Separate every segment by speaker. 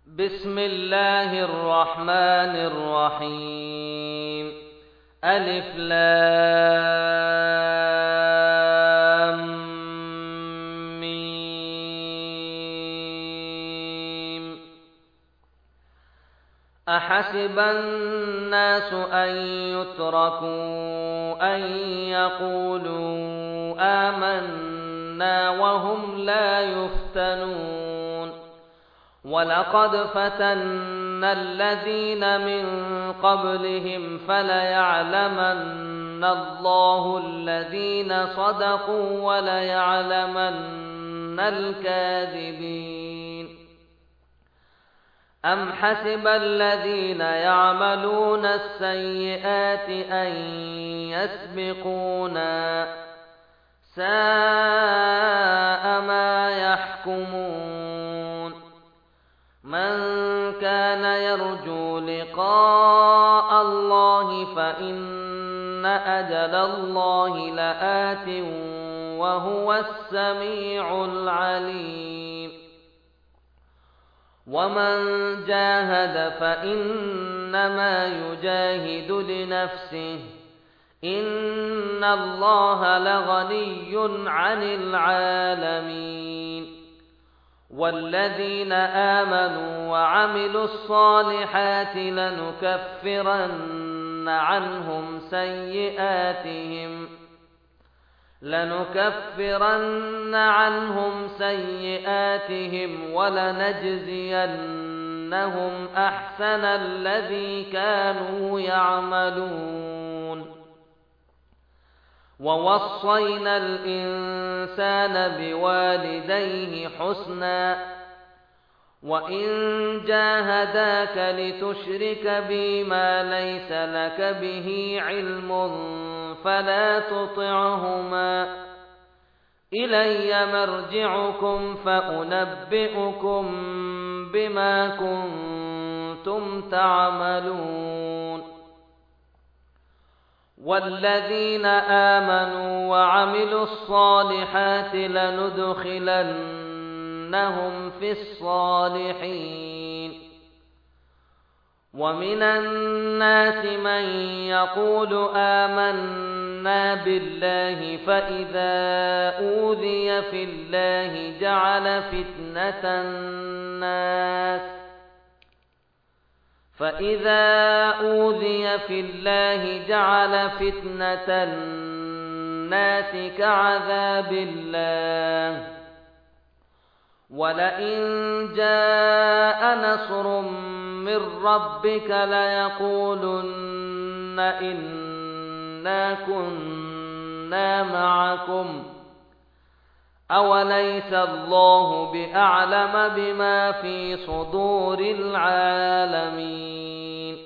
Speaker 1: بسم الله الرحمن الرحيم. ألف لام ميم. أحسب الناس أن يتركوا أن يقولوا آمنا وهم لا يفتنون. ولقد فتنا الذين من قبلهم فليعلمن الله الذين صدقوا وليعلمن الكاذبين. أم حسب الذين يعملون السيئات أن يسبقونا ساء ما يحكمون. من كان يرجو لقاء الله فإن أجل الله لآت وهو السميع العليم. ومن جاهد فإنما يجاهد لنفسه إن الله لغني عن العالمين. والذين آمنوا وعملوا الصالحات لنكفرن عنهم سيئاتهم ولنجزينهم أحسن الذي كانوا يعملون. ووصينا الإنسان بوالديه حسنا وإن جاهداك لتشرك بي ما ليس لك به علم فلا تطعهما إلي مرجعكم فأنبئكم بما كنتم تعملون. والذين آمنوا وعملوا الصالحات لندخلنهم في الصالحين. ومن الناس من يقول آمنا بالله فإذا أوذي في الله جعل فتنة الناس كعذاب الله. ولئن جاء نصر من ربك ليقولن إنا كنا معكم أوليس الله بأعلم بما في صدور العالمين.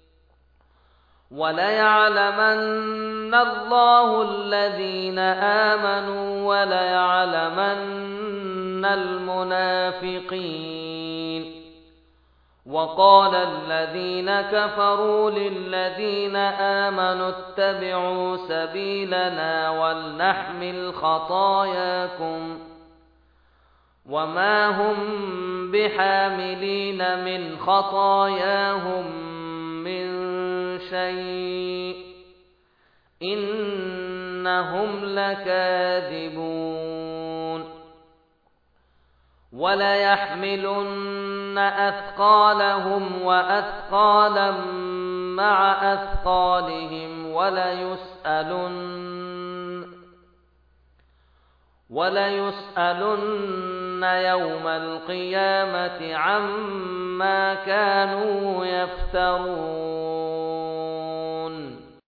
Speaker 1: وليعلمن الله الذين آمنوا وليعلمن المنافقين. وقال الذين كفروا للذين آمنوا اتبعوا سبيلنا ولنحمل خطاياكم وما هم بحاملين من خطاياهم من شيء إنهم لكاذبون. وليحملن أثقالهم وأثقالا مع أثقالهم وليسألن يوم القيامة عما كانوا يفترون.